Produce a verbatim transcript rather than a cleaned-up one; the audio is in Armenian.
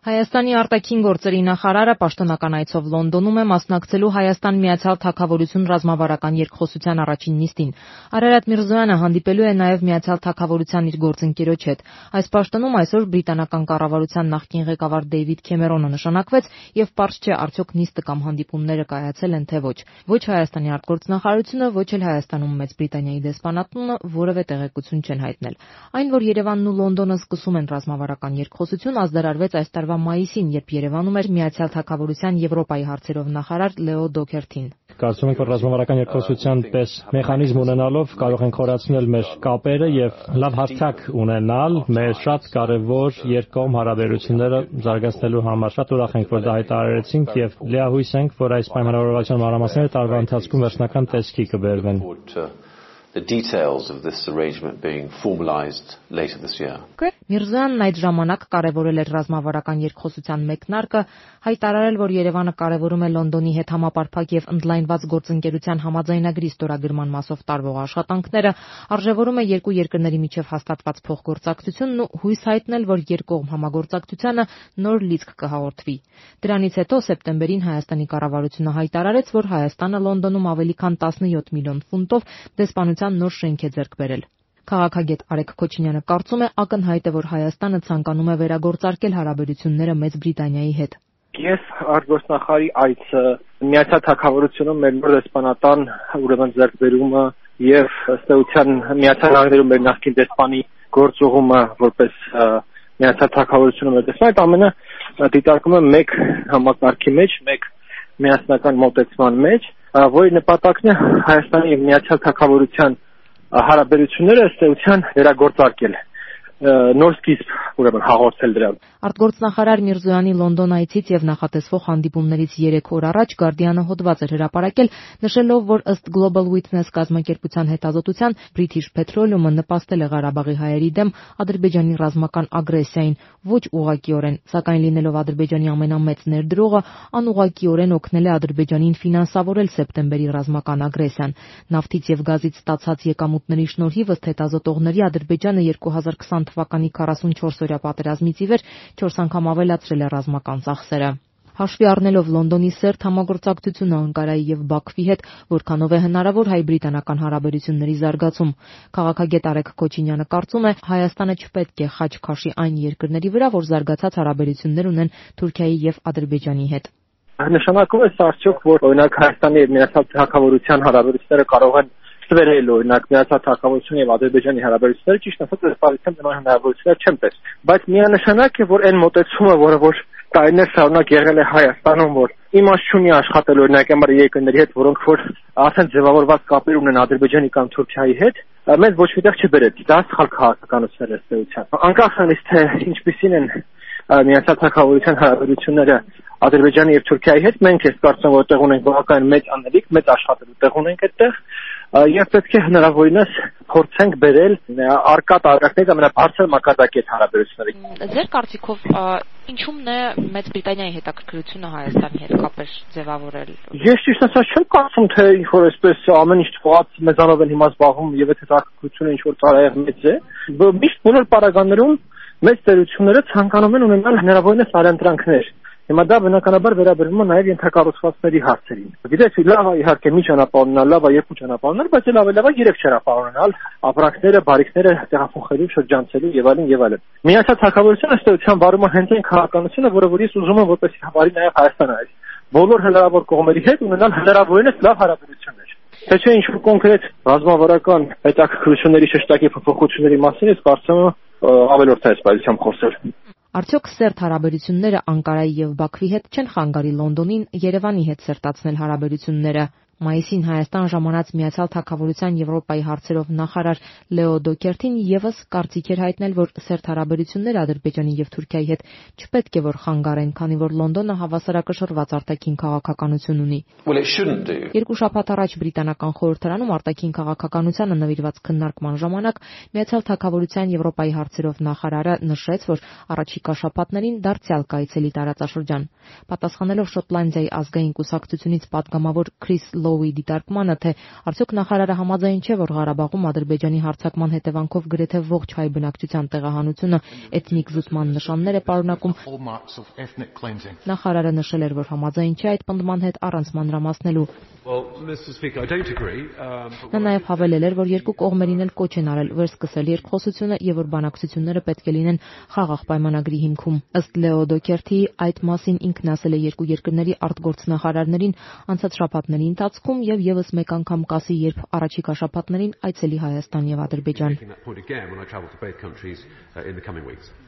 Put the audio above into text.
Հայաստանի արտաքին գործերի նախարարը պաշտոնական այցով Լոնդոնում է մասնակցելու Հայաստան-Միացյալ Թագավորություն ռազմավարական երկխոսության առաջին նիստին։ Արարատ Միրզոյանը հանդիպելու է նաև Միացյալ Թագավորության իր գործընկերոջ հետ։ Այս պաշտոնում այսօր բրիտանական կառավարության նախկին ղեկավար Դեյվիդ Քեմերոնը նշանակվեց եւ պարզ չէ արդյոք նիստը կամ հանդիպումները կայացել են թե ոչ։ Ոչ Հայաստանի արտգործնախարարությունը, ոչ էլ Հայաստանում Մեծ Բրիտանիայի դեսպանատունը որևէ տեղեկություն չեն հայտնել։ Այն, որ Երևանն ու Լոնդոնը սկսում են ռազմավարական երկխոսություն, ազդարարվեց այս տարվա մայիսին, երբ Երևանում էր Միացյալ Թագավորության Եվրոպայի հարցերով նախարար Լեո Դոքերթին։ Կարծում ենք, որ ռազմավարական երկխոսության պես մեխանիզմ ունենալով կարող ենք խորացնել մեր կապերը եւ լավ հարթակ ունենալ մեր շատ կարեւոր երկկողմ հարաբերությունները զարգացնելու համար։ Շատ ուրախ ենք, որ դա հայտարարեցինք եւ լիահույս ենք, որ այս պայմանավորվածության մանրամասները տարվա ընթացքում վերջնական տեսքի կբերվեն։ The details of this arrangement being formalized later this year. Միրզոյանն այդ ժամանակ կարևորել էր ռազմավարական երկխոսության մեկնարկը, հայտարարել, որ Երևանը կարևորում է Լոնդոնի հետ համապարփակ եւ ընդլայնված գործընկերության համաձայնագրի ստորագրման մասով տարվող աշխատանքները, արժևորում է երկու երկրների միջև հաստատված փոխգործակցությունն ու հույս հայտնել, որ երկկողմ համագործակցությանը նոր լիցք կհաղորդվի։ Դրանից հետո սեպտեմբերին Հայաստանի կառավարությունը հայտարարեց, որ Հայաստանը Լոնդոնում ավելի քան տասնյոթ միլիոն ֆունտով դեսպանության նոր շենք է ձեռք բերել։ Քաղաքագետ Արեգ Քոչինյանը կարծում է, ակնհայտ է, որ Հայաստանը ցանկանում է վերագործարկել հարաբերությունները Մեծ Բրիտանիայի հետ։ Ես արտգործնախարարի այցը, Միացյալ Թագավորությունում մեր նոր դեսպանատան ուրեմն ձեռքբերումը եւ ըստ էության Միացյալ Նահանգներում մեր նախկին դեսպանի գործողումը որպես Միացյալ Թագավորությունում մեր դեսպան, այդ ամենը դիտարկում է մեկ համակարգի մեջ, մեկ միասնական մոտեցման մեջ, որի նպատակն է Հայաստանի եւ Միացյալ Թագավորության հարաբերությունները ըստ էության վերագործարկել, նոր սկիզբ ուրեմն հաղորդել դրան։ Արտգործնախարար Միրզոյանի Լոնդոն այցից եւ նախատեսվող հանդիպումներից երեք օր առաջ Guardian-ը հոդված էր հրապարակել, նշելով, որ ըստ Global Witness կազմակերպության հետազոտության British Petroleum-ը նպաստել է Ղարաբաղի հայերի դեմ Ադրբեջանի ռազմական ագրեսիային, ոչ ուղղակիորեն, սակայն լինելով Ադրբեջանի ամենամեծ ներդրողը, անուղղակիորեն օգնել է Ադրբեջանին ֆինանսավորել սեպտեմբերի ռազմական ագրեսիան։ Նավթից եւ գազից ստացած եկամուտների շնորհիվ ըստ հետազոտողների Ադրբեջանը երկու հազար քսան թվականի քառասունչորս օրյա պատերազմից ի վեր չորս անգամ ավելացրել է ռազմական ծախսերը։ Հաշվի առնելով Լոնդոնի սերտ համագործակցությունը Անկարայի եւ Բաքվի հետ, որքանով է հնարավոր հայ-բրիտանական հարաբերությունների զարգացում, քաղաքագետ Արեգ Քոչինյանը կարծում է, Հայաստանը չպետք է խաչ քաշի այն երկրների վրա, որ զարգացած հարաբերություններ ունեն Թուրքիայի եւ Ադրբեջանի հետ։ Նշանակում է արդյոք, որ օրինակ Հայաստանի եւ Միացյալ Թագավորության հարաբերությունները կարող են ստվերել օրինակ Միացյալ Թագավորության եւ Ադրբեջանի հարաբերությունները, ճիշտ ասած, դեպի նման հնարավորություններ չեն պես, բայց միանշանակ է, որ այն մոտեցումը, որը որ տարիներ շարունակ եղել է Հայաստանում, որ իմաստ չունի աշխատել օրինակ ամառ երկրների հետ, որոնք որ արդեն ձևավորված կապեր ունեն Ադրբեջանի կամ Թուրքիայի հետ, մեզ ոչ միտեղ չբերեց։ Դա սխալ քաղաքականություն է ըստ էության։ Անկախ նրանից, թե ինչպիսին են Միացյալ Թագավորության հարաբերությունները Ադրբեջանի եւ Թուրքիայի հետ, մենք ես կարծում եմ, որ տեղ ունենք բավական մեծ անելիք, մեծ աշխատելու տեղ ունենք այդտեղ, եւ պետք է հնարավորինս փորձենք բերել արկա տարածքների ամենաբարձր մակարդակի հետ հարաբերությունները։ Ձեր կարծիքով ինչու՞մն է Մեծ Բրիտանիայի հետաքրքրությունը Հայաստանի հետ կապեր ձևավորել։ Ես ճիշտ ասած չեմ կարծում, թե ինչ որ այսպես ամեն ինչ թողած մեզանով են հիմա զբաղվում եւ այդ հետաքրքրությունը ինչ որ տարայեղ մեծ է։ Միշտ բոլոր պարագաներում մեծ տերությունները ցանկանում են ունենալ հնարավորինս արենտրանքներ։ Հիմա դա բնականաբար վերաբերվում է նաև ենթակառուցվածքների հարցերին։ Գիտեք, լավ է իհարկե մի ճանապարհ ունենալ, լավ է երկու ճանապարհ ունենալ, բայց լավ է լավ է երեք ճանապարհ ունենալ, ապրանքները, բարիկները տեղափոխելու, շրջանցելու եւ այլն եւ այլն։ Միացյալ Թագավորությունը ըստ էության վարում է հենց այն քաղաքականությունը, որը որ ես ուզում եմ որպես հավարի նաև Հայաստանը այս բոլոր հնարավոր կողմերի հետ ունենալ հնարավորինս լավ հարաբերություններ։ Թե չէ ինչ-որ կոնկրետ ռազմավարական հետաքրքրությունների շեշտակի փոփոխությունների մասին ես կարծում եմ ավելորդ է այս պայմանությամբ խոսել։ Արդյոք սերտ հարաբերությունները Անկարայի եւ Բաքվի հետ չեն խանգարի Լոնդոնին Երևանի հետ սերտացնել հարաբերությունները։ Մայիսին Հայաստան ժամանած Միացյալ Թագավորության Եվրոպայի հարցերով նախարար Լեո Դոքերթին եւս կարծիք էր հայտնել, որ սերտ հարաբերությունները Ադրբեջանի եւ Թուրքիայի հետ չպետք է որ խանգարեն, քանի որ Լոնդոնը հավասարակշռված արտաքին քաղաքականություն ունի։ Երկու շաբաթ առաջ բրիտանական խորհրդարանում արտաքին քաղաքականությանը նվիրված քննարկման ժամանակ Միացյալ Թագավորության Եվրոպայի հարցերով նախարարը նշեց, որ առաջիկա շաբաթներին դարձյալ կայցելի տարածաշրջան։ Պատասխանելով Շոտլանդիայի ազգային կուսակցությունից պատգամավոր Քրիս Լոուի դիտարկմանը, թե արդյոք նախարարը համաձայն չէ, որ Ղարաբաղում Ադրբեջանի հարձակման հետևանքով գրեթե ողջ հայ բնակչության տեղահանությունը էթնիկ զուտման նշաններ է պարունակում։ Նախարարը նշել էր, որ համաձայն չէ այդ պնդման հետ առանց մանրամասնելու։ Նա նաև հավելել էր, որ երկու կողմերին էլ կոչ են արել վերսկսել երկխոսությունը եւ որ բանակցությունները պետք է լինեն խաղաղ պայմանագրի հիմքում։ Ըստ Լեո Դոքերթի, այդ մասին ինքն ասել է երկու երկրների արտգործնախարարներին անցած շաբաթների ընթացքում եւ եւս մեկ անգամ կասի, երբ առաջիկա շաբաթներին այցելի Հայաստան եւ Ադրբեջան։